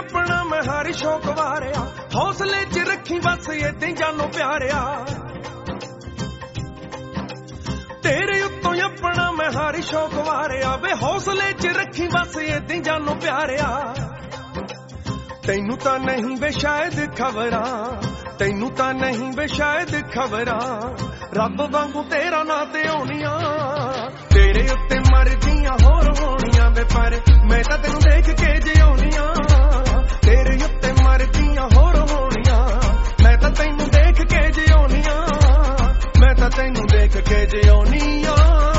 अपना मैं हर शौक वारिया हौसले च रखी बस इदां जानो प्यारिया तेरे उत्तों अपना मैं हर शौक वारिया वे हौसले च रखी बस इदां जानो प्यारिया तैनू तां नहीं वे शायद खबरां तैनू तां नहीं वे शायद खबरां रब वांगू तेरा नां ते आउणियां तेरे उत्ते मरदियां होर होणियां वे पर मैं तां तैनू देख के जिउणियां तेरे उत्ते मरदियां होर होणियां मैं तां तैनू देख के जिउणियां मैं तां तैनू देख के जिउणियां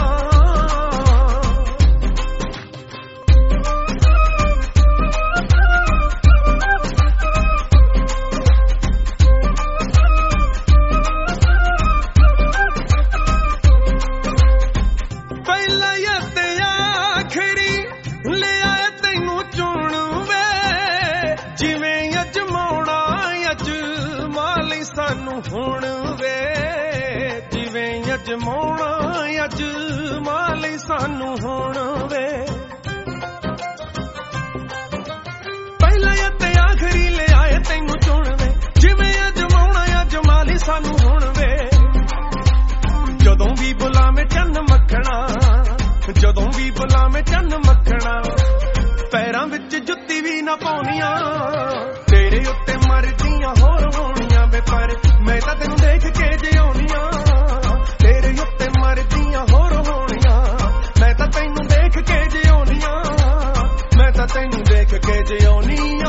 ਹੁਣ ਵੇ ਜਿਵੇਂ ਅਜਮਾਉਣਾ ਅਜਮਾ ਲਈ ਸਾਨੂੰ ਹੁਣ ਵੇ ਪਹਿਲਾ ਅਤੇ ਆਖਰੀ ਲੈ ਆਏ ਤੈਨੂੰ ਚੁਣ ਵੇ ਜਿਵੇਂ ਅਜਮਾਉਣਾ ਅਜਮਾ ਲਈ ਸਾਨੂੰ ਹੁਣ ਵੇ ਜਦੋਂ ਵੀ ਬੁਲਾਵੇਂ ਚੰਨ ਮੱਖਣਾ ਜਦੋਂ ਵੀ ਬੁਲਾਵੇਂ ਚੰਨ ਮੱਖਣਾ ਪੈਰਾਂ ਵਿੱਚ ਜੁੱਤੀ ਵੀ ਨਾ ਪਾਉਣੀਆਂ ਤੇਰੇ ਉੱਤੇ ਮਰਦੀਆਂ ਹੋਰ ਹੋਣੀਆਂ ਵੇ ਪਰ मैं तां तैनू देख के जिउणियां तेरे उत्ते मरदियां होर होणियां मैं तां तैनू देख के जिउणियां मैं तां तैनू देख के जिउणियां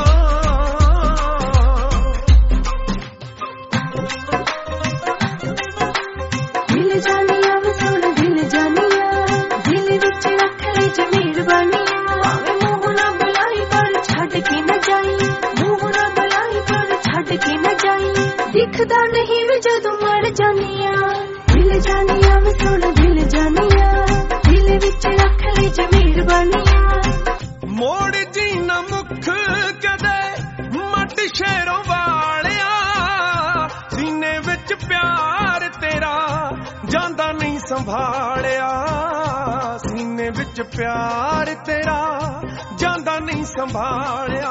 दिल जानिया वे सोना दिल जानिया दिल विच रख ले जमीर बानिया भावे मुंह ना बुलाई पर छड्ड के न जाई मुंह ना बुलाई पर छड्ड के न जाई दिखदा नहीं वे जदों मर जानिया दिल जानिया वे सोना दिल जानिया दिल विच रख ले जमीर बानिया मोड़ जी ना मुख कदे मट शेरों वालिया सीने विच प्यार तेरा जांदा नहीं संभालिया सीने विच प्यार तेरा जांदा नहीं संभालिया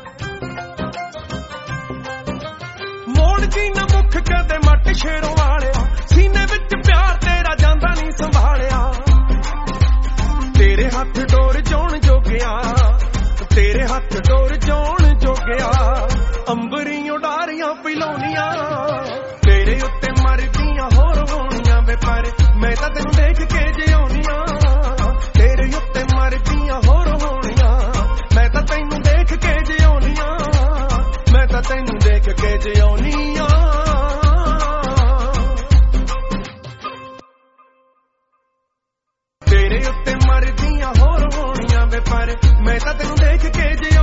मोड़ जी ना मुख कदे मट शेरों वालिया सीने विच प्यार तेरा जांदा नहीं संभालिया तेरे हथ डोर जोण जोगिया तेरे हथ डोर जोण जोगिया अंबरियों डारियां पिलाउणियां तेरे उत्ते मरदियां होर होणियां वे पर मैं तां तैनू देख के जिउणियां तेरे उत्ते मरदियां होर होणियां मैं तां तैनू देख के जिउणियां मैं तां तैनू देख के जिउणियां तेरे उत्ते मरदियां होर होणियां वे पर मैं तां तैनू देख के